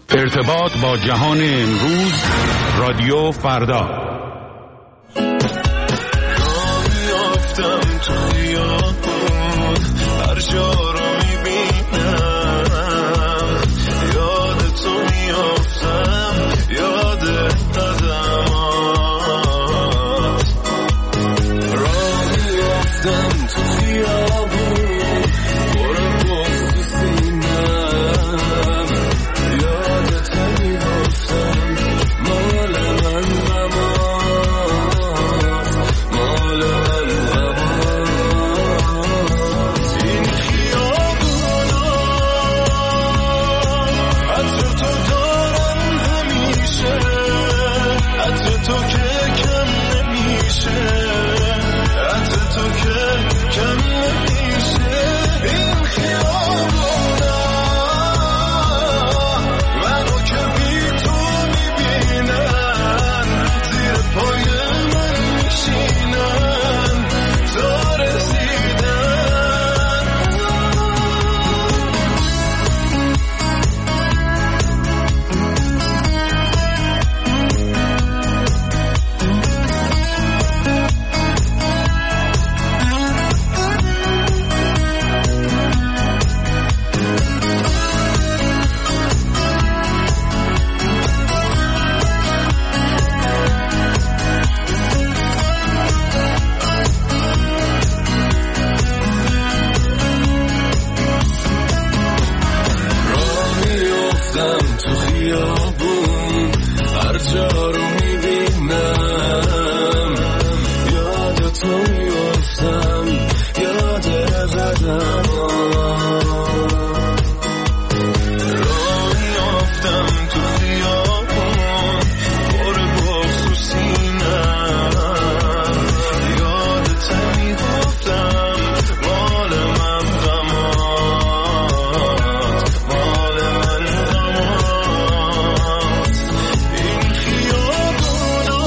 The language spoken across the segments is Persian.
ارتباط با جهان امروز، رادیو فردا. میافتم تو خیابون، هر جا رو میبینم یاد تو میافتم، یاد قدمات. راه میافتم تو خیابون، پر بغض تو سینم، یاد تو میافتم، مال من غمات، مال من غمات. این خیابونا عطر تو دارم همیشه، عطر تو که کم نمیشه، عطر تو که کم نمیشه. این خیابونا منو که بی تو میبینن، زیر پای من میشینن تا رسیدن. راه میافتم تو خیابون، هر جا رو میبینم یاد تو میافتم، یاد قدمات. راه میافتم تو خیابون، پر بغض تو سینم، یاد تو میافتم، مال من غمات، مال من غمات. این خیابونا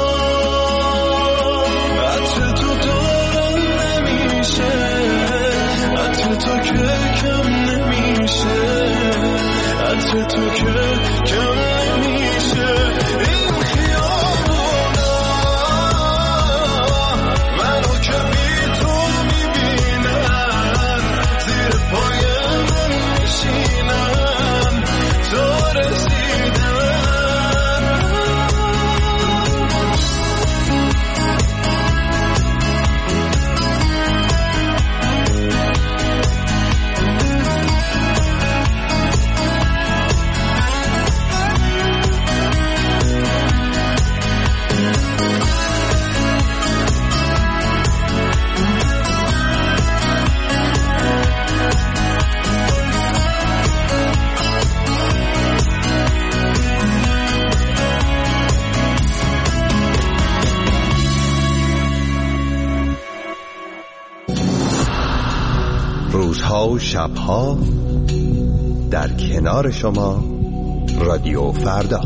عطر تو دارم نمیشه، عطر تو که کم نمیشه، عطر تو که کم نمیشه. این خیابونا منو که بی تو میبینن، زیر پای من میشینن تا رسیدن. روزها و شبها در کنار شما، رادیو فردا.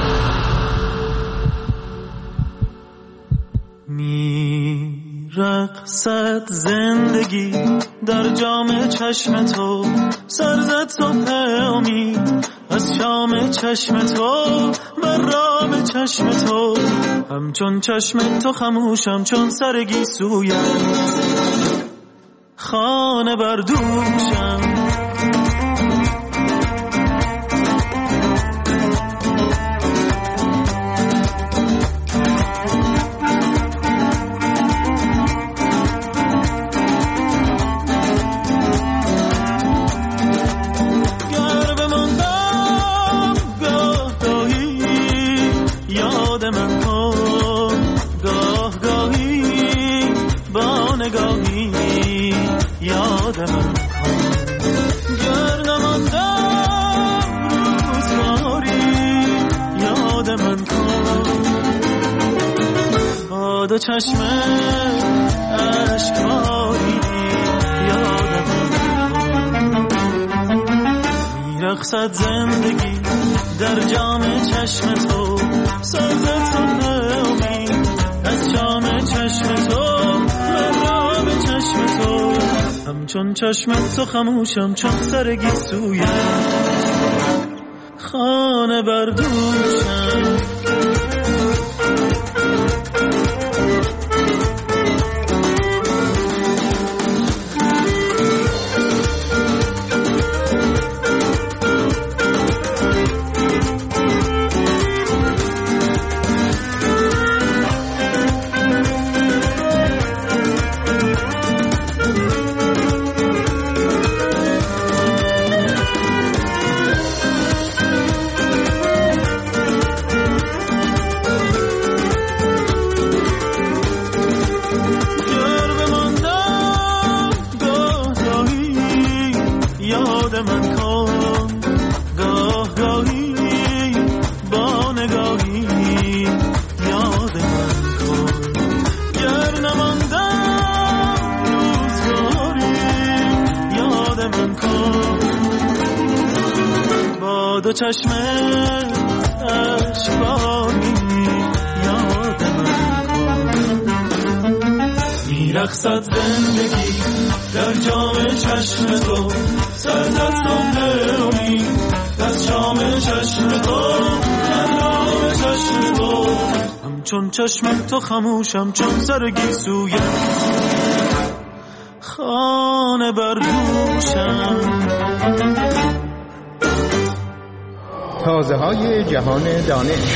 میرقصد زندگی در جام چشم تو، سرزد صبح امید از شام چشم تو، بر رام چشم تو، همچون چشم تو خموشم چون سرگی سویت، خانه بر دوشم. گر بماندم گاه گاهی یاد من کن، گاه گاهی با نگاهی یاد من کن. گر نماندم روزگاری یاد من کن، با دو چشم اشکباری یاد من کن. میرقصد زندگی در جام چشم تو، سازد صبح امید از شام چشم تو، بر رام چشم تو، همچون چشم تو خموشم چون سرگی سویت، خانه خانه بردوشم. دو چشم اشباری یاد من کن. میرقصد زندگی در جام چشم تو، سرزد صبح امید از شام چشم تو، در رام چشم تو. همچون چشم تو خموشم چون سر گیسوی خانه بردوشم. تازه های جهان دانش.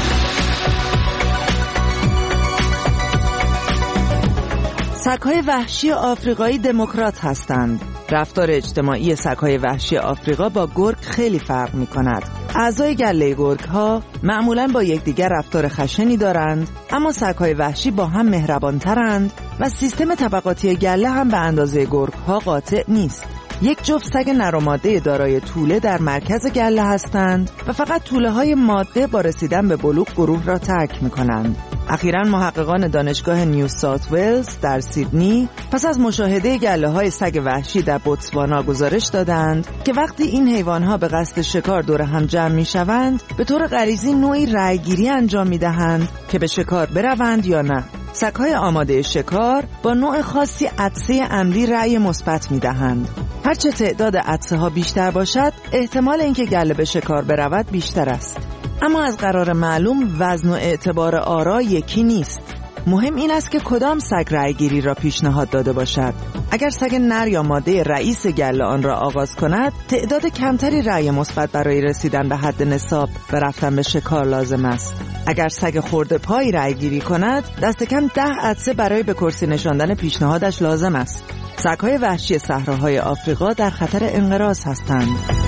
سگ‌های وحشی آفریقایی دموکرات هستند. رفتار اجتماعی سگ‌های وحشی آفریقا با گرگ خیلی فرق می‌کند. اعضای گله گرگ‌ها معمولاً با یکدیگر رفتار خشنی دارند، اما سگ‌های وحشی با هم مهربان‌ترند و سیستم طبقاتی گله هم به اندازه گرگ‌ها قاطع نیست. یک جفت سگ نر و ماده دارای توله در مرکز گله هستند و فقط توله‌های ماده با رسیدن به بلوغ گروه را ترک می‌کنند. اخیراً محققان دانشگاه نیو ساوت ولز در سیدنی پس از مشاهده گله‌های سگ وحشی در بوتسوانا گزارش دادند که وقتی این حیوان‌ها به قصد شکار دور هم جمع می‌شوند، به طور غریزی نوعی رأی‌گیری انجام می‌دهند که به شکار بروند یا نه. سگ‌های آماده شکار با نوع خاصی عطسه عمدی رأی مثبت می‌دهند. هرچه تعداد عطسه‌ها بیشتر باشد، احتمال اینکه گله به شکار برود بیشتر است. اما از قرار معلوم وزن و اعتبار آرا یکی نیست. مهم این است که کدام سگ رأی‌گیری را پیشنهاد داده باشد. اگر سگ نر یا ماده رئیس گله آن را آغاز کند، تعداد کمتری رأی مثبت برای رسیدن به حد نصاب و رفتن به شکار لازم است. اگر سگ خرده پای رأی‌گیری کند، دست کم 10 عطسه برای به کرسی نشاندن پیشنهادش لازم است. سگ‌های وحشی صحراهای آفریقا در خطر انقراض هستند.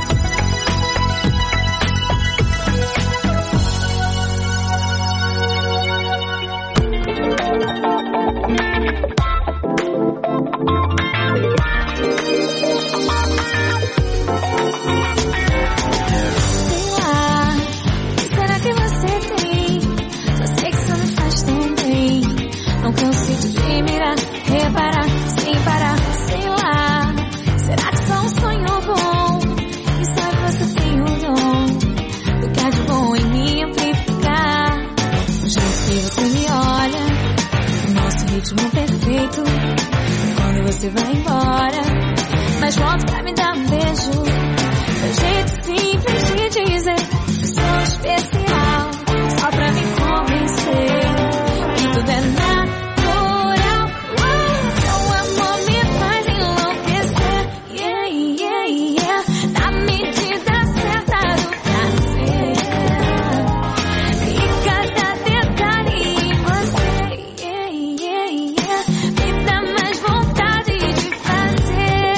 Você vai embora, mas volta pra me dar beijo. Seu jeito simples de dizer que sou especial, só pra me convencer que tudo é natural. Seu amor me faz enlouquecer, yeah, yeah, yeah. Na medida certa do prazer, e cada detalhe em você, yeah, yeah, yeah. Me dá mais vontade de fazer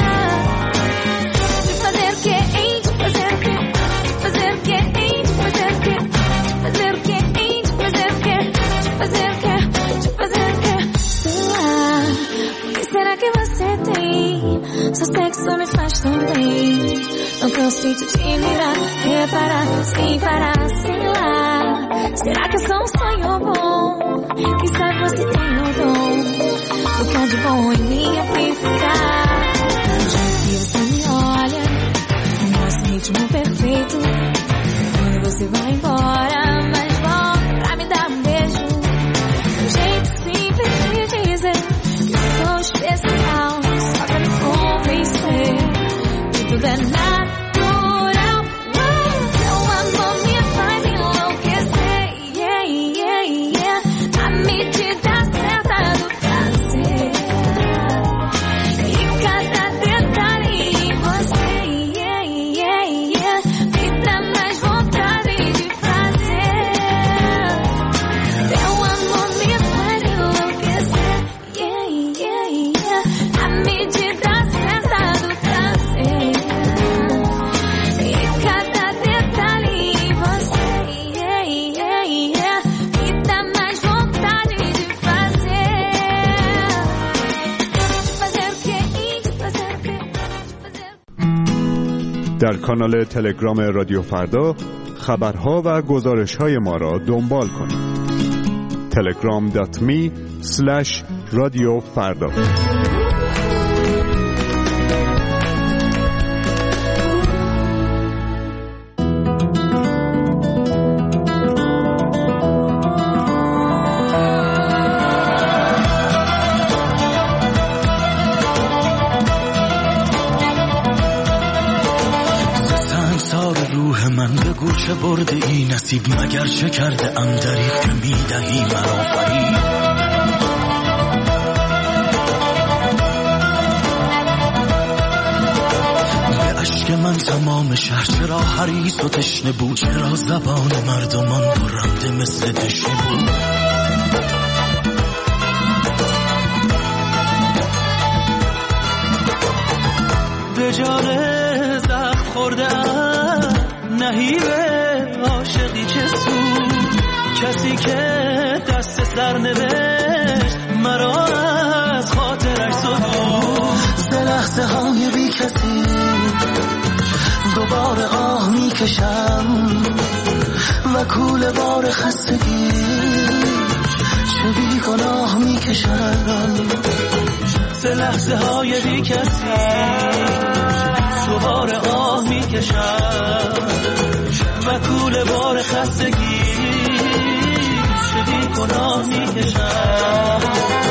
o que, hein? De fazer o que? De fazer o que, hein? De fazer o que? De fazer o que, hein? De fazer o que? De fazer o que? De fazer o que? Sei lá, o que será que você tem? Seu sexo me faz tão bem. Não consigo te mirar, reparar, sem parar, sei lá. Será que é só um sonho bom? Quem sabe você tem o dom do que há de bom em mim amplificar. Do jeito que você me olha, o nosso ritmo perfeito. Quando você vai embora, mas volta pra me dar um beijo. Do jeito simples de dizer que eu sou especial, só pra me convencer que tudo é natural. Seu amor در کانال تلگرام رادیو فردا خبرها و گزارش‌های ما را دنبال کنید. telegram.me/رادیوفردا. چه برده ای نصیب مگر چه کرده ام دریغ که میدهی مرا فریب. به عشق من تمام شهر چرا حریص و تشنه بود، چرا زبان مردمان برنده مثل تشنه بود. به جان زخم خورده ام نهیب عاشقی چه سود، کسی که دست سر نوشت مرا از خاطرش زدود. ز لحظه های بی کسی دوباره آه میکشم و کوله بار خستگی چه بی گناه میکشم. ز لحظه های بی کسی دوباره آه میکشم و کوله بار خستگی چه بی گناه میکشم.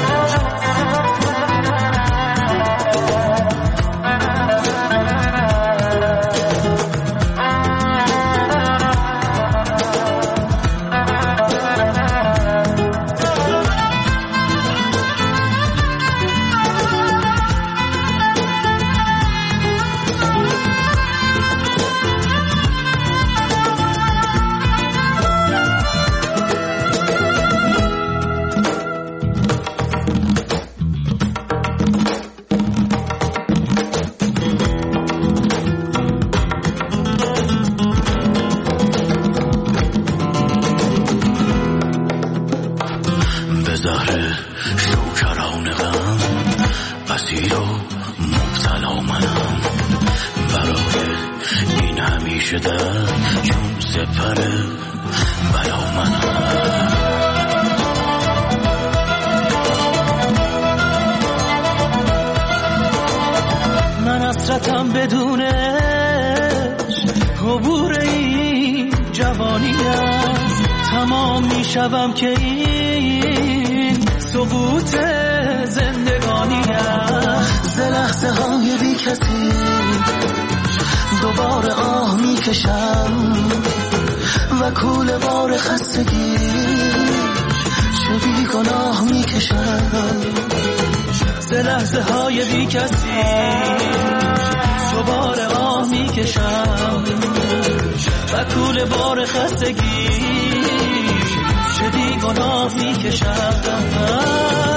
حسرتم بدونش عبور این جوانی است، تمام میشوم که این سقوط زندگانی است. ز لحظه های بی کسی دوباره آه میکشم و کوله بار خستگی چه بی گناه میکشم. ز لحظه های بی کسی دوباره آه میکشم و کوله بار خستگی چه بی گناه میکشم.